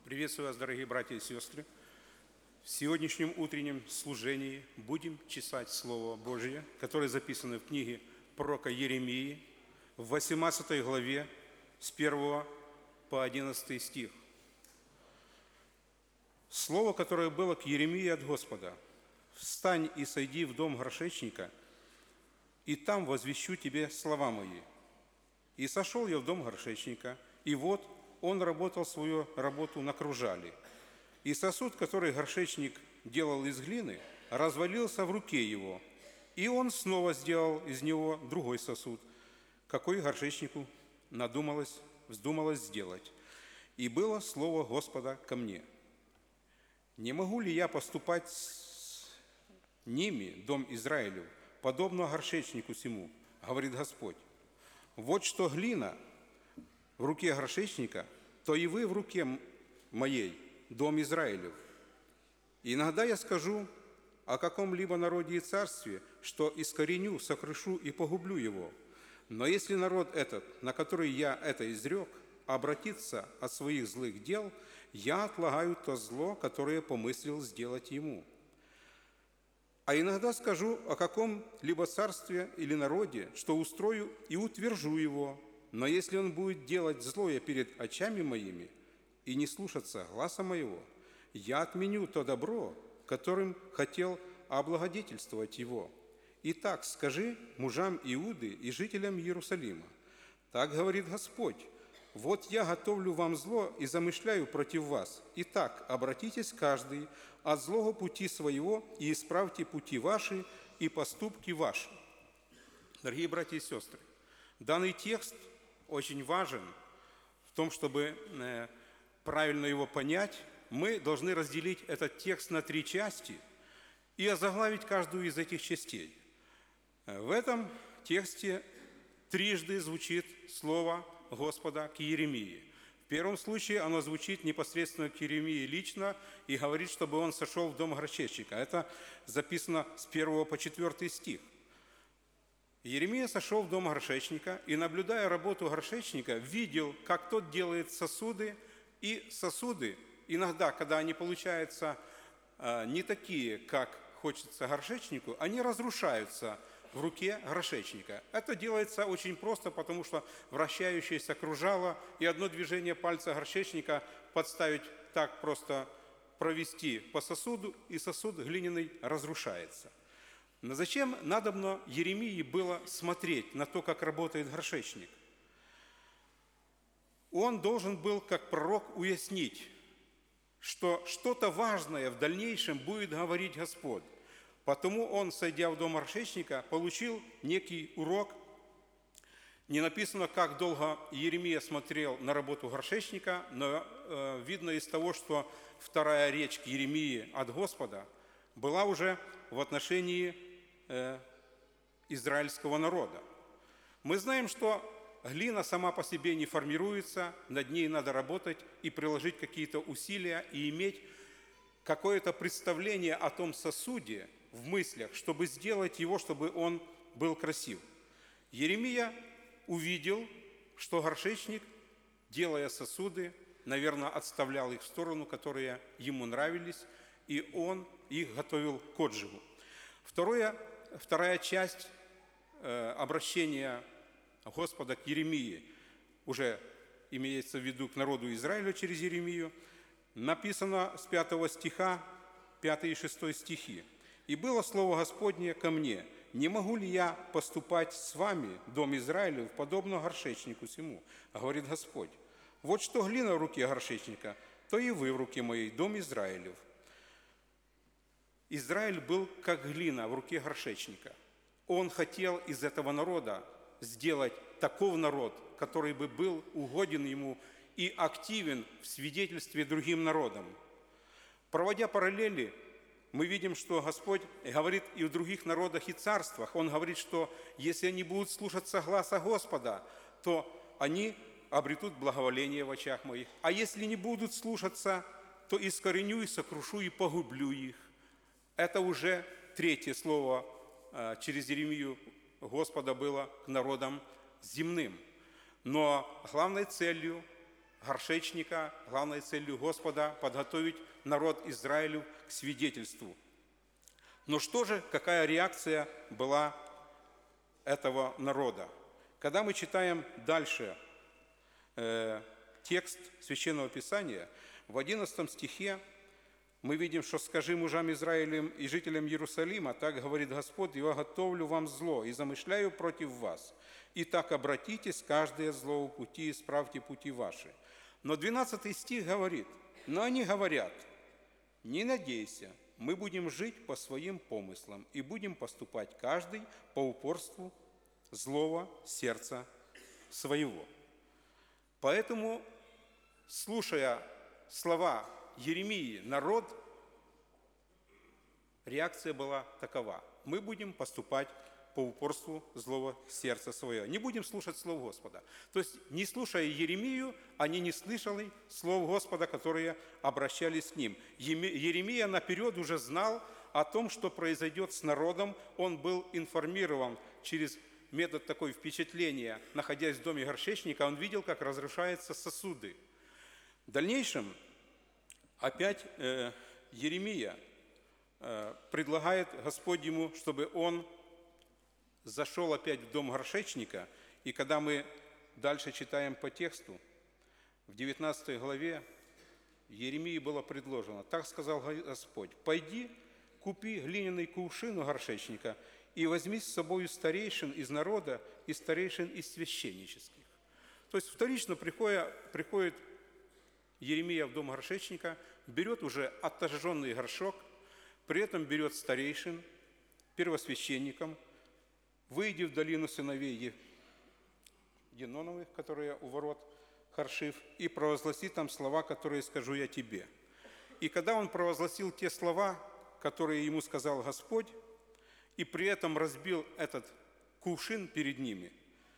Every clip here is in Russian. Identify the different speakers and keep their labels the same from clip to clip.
Speaker 1: Приветствую вас, дорогие братья и сестры. В сегодняшнем утреннем служении будем читать Слово Божье, которое записано в книге пророка Иеремии в 18 главе с 1 по 11 стих. Слово, которое было к Иеремии от Господа: «Встань и сойди в дом горшечника, и там возвещу тебе слова мои». И сошел я в дом горшечника, и вот он работал свою работу на кружале. И сосуд, который горшечник делал из глины, развалился в руке его, и он снова сделал из него другой сосуд, какой горшечнику вздумалось сделать. И было слово Господа ко мне: «Не могу ли я поступать с ними, дом Израилев, подобно горшечнику сему, говорит Господь? Вот что глина в руке горшечника, то и вы в руке моей, дом Израилев. Иногда я скажу о каком-либо народе и царстве, что искореню, сокрышу и погублю его. Но если народ этот, на который я это изрек, обратится от своих злых дел, я отлагаю то зло, которое помыслил сделать ему. А иногда скажу о каком-либо царстве или народе, что устрою и утвержу его. Но если он будет делать злое перед очами моими и не слушаться гласа моего, я отменю то добро, которым хотел облагодетельствовать его. Итак, скажи мужам Иуды и жителям Иерусалима: так говорит Господь: вот я готовлю вам зло и замышляю против вас. Итак, обратитесь каждый от злого пути своего и исправьте пути ваши и поступки ваши». Дорогие братья и сестры, данный текст очень важен в том, чтобы правильно его понять. Мы должны разделить этот текст на 3 части и озаглавить каждую из этих частей. В этом тексте трижды звучит слово Господа к Иеремии. В первом случае оно звучит непосредственно к Иеремии лично и говорит, чтобы он сошел в дом горшечника. Это записано с 1 по 4 стих. Иеремия сошел в дом горшечника и, наблюдая работу горшечника, видел, как тот делает сосуды, и сосуды, иногда, когда они получаются не такие, как хочется горшечнику, они разрушаются в руке горшечника. Это делается очень просто, потому что вращающееся кружало и одно движение пальца горшечника подставить так просто, провести по сосуду, и сосуд глиняный разрушается. Но зачем надобно Иеремии было смотреть на то, как работает горшечник? Он должен был, как пророк, уяснить, что что-то важное в дальнейшем будет говорить Господь. Потому он, сойдя в дом горшечника, получил некий урок. Не написано, как долго Иеремия смотрел на работу горшечника, но видно из того, что вторая речь к Иеремии от Господа была уже в отношении израильского народа. Мы знаем, что глина сама по себе не формируется, над ней надо работать и приложить какие-то усилия и иметь какое-то представление о том сосуде в мыслях, чтобы сделать его, чтобы он был красив. Иеремия увидел, что горшечник, делая сосуды, наверное, отставлял их в сторону, которые ему нравились, и он их готовил к отжигу. Вторая часть обращения Господа к Иеремии, уже имеется в виду к народу Израиля через Иеремию, написано с 5 стиха, 5 и 6 стихи. «И было слово Господне ко мне: не могу ли я поступать с вами, дом Израилев, подобно горшечнику сему, говорит Господь. Вот что глина в руке горшечника, то и вы в руке моей, дом Израилев». Израиль был как глина в руке горшечника. Он хотел из этого народа сделать такой народ, который бы был угоден ему и активен в свидетельстве другим народам. Проводя параллели, мы видим, что Господь говорит и в других народах и царствах. Он говорит, что если они будут слушаться гласа Господа, то они обретут благоволение в очах моих. А если не будут слушаться, то искореню и сокрушу и погублю их. Это уже третье слово через Иеремию Господа было к народам земным. Но главной целью горшечника, главной целью Господа – подготовить народ Израилю к свидетельству. Но что же, какая реакция была этого народа? Когда мы читаем дальше текст Священного Писания, в 11 стихе мы видим, что «Скажи мужам Израилем и жителям Иерусалима, так говорит Господь, я готовлю вам зло и замышляю против вас. Итак, обратитесь каждое злого пути и исправьте пути ваши». Но 12 стих говорит: «Но они говорят: не надейся, мы будем жить по своим помыслам и будем поступать каждый по упорству злого сердца своего». Поэтому, слушая слова Иеремии, народ, реакция была такова: мы будем поступать по упорству злого сердца своего, не будем слушать слов Господа. То есть, не слушая Иеремию, они не слышали слов Господа, которые обращались к ним. Иеремия наперед уже знал о том, что произойдет с народом. Он был информирован через метод такой впечатления, находясь в доме горшечника, он видел, как разрушаются сосуды. В дальнейшем опять Иеремия предлагает Господь ему, чтобы он зашел опять в дом горшечника. И когда мы дальше читаем по тексту, в 19 главе Иеремии было предложено: «Так сказал Господь: пойди, купи глиняный кувшин у горшечника и возьми с собою старейшин из народа и старейшин из священнических». То есть вторично приходит Иеремия в дом горшечника, берет уже отожженный горшок, при этом берет старейшин, первосвященникам, выйди в долину сыновей Еноновых, которые у ворот Харшив, и провозгласи там слова, которые скажу я тебе. И когда он провозгласил те слова, которые ему сказал Господь, и при этом разбил этот кувшин перед ними,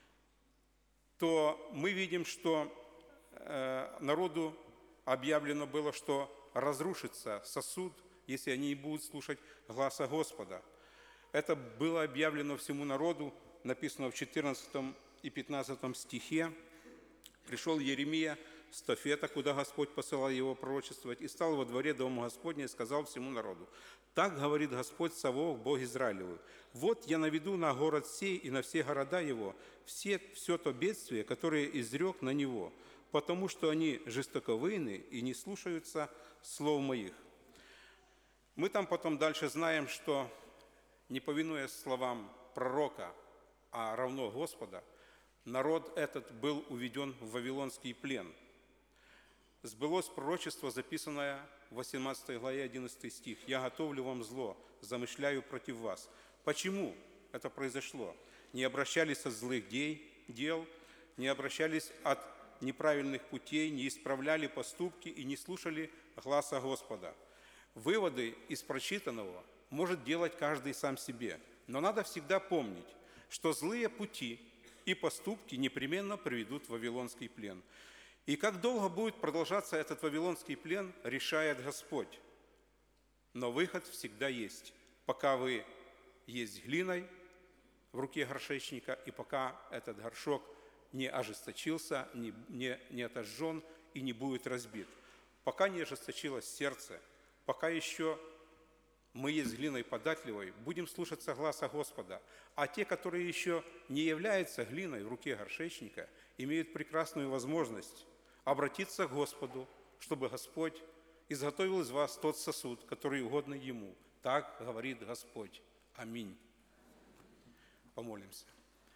Speaker 1: то мы видим, что народу объявлено было, что разрушится сосуд, если они не будут слушать гласа Господа. Это было объявлено всему народу, написано в 14 и 15 стихе. «Пришел Иеремия с Тофета, куда Господь посылал его пророчествовать, и стал во дворе дома Господня и сказал всему народу: так говорит Господь Саваоф, Бог Израилевый: вот я наведу на город сей и на все города его все то бедствие, которое изрек на него, потому что они жестоковыйны и не слушаются слов моих». Мы там потом дальше знаем, что, не повинуясь словам пророка, а равно Господа, народ этот был уведен в вавилонский плен. Сбылось пророчество, записанное в 18 главе 11 стих: «Я готовлю вам зло, замышляю против вас». Почему это произошло? Не обращались от злых дел, не обращались от неправильных путей, не исправляли поступки и не слушали гласа Господа. Выводы из прочитанного может делать каждый сам себе, но надо всегда помнить, что злые пути и поступки непременно приведут в вавилонский плен. И как долго будет продолжаться этот вавилонский плен, решает Господь. Но выход всегда есть, пока вы есть глиной в руке горшечника, и пока этот горшок не ожесточился, не отожжен и не будет разбит. Пока не ожесточилось сердце, пока еще мы есть глиной податливой, будем слушаться гласа Господа. А те, которые еще не являются глиной в руке горшечника, имеют прекрасную возможность обратиться к Господу, чтобы Господь изготовил из вас тот сосуд, который угодно Ему. Так говорит Господь. Аминь. Помолимся.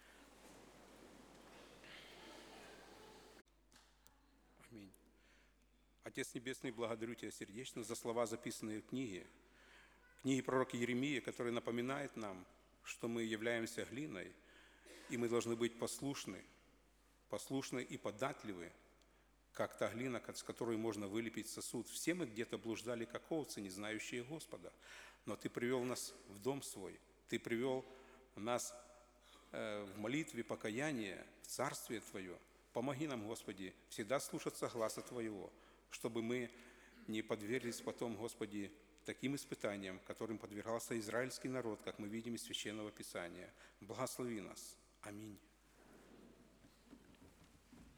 Speaker 1: Аминь. Отец Небесный, благодарю Тебя сердечно за слова, записанные в книге пророка Иеремии, который напоминает нам, что мы являемся глиной, и мы должны быть послушны и податливы, как та глина, с которой можно вылепить сосуд. Все мы где-то блуждали, как овцы, не знающие Господа, но Ты привел нас в дом свой, Ты привел нас в молитве покаяния, в Царствие Твое. Помоги нам, Господи, всегда слушаться гласа Твоего, чтобы мы не подверглись потом, Господи, таким испытаниям, которым подвергался израильский народ, как мы видим из Священного Писания. Благослови нас. Аминь.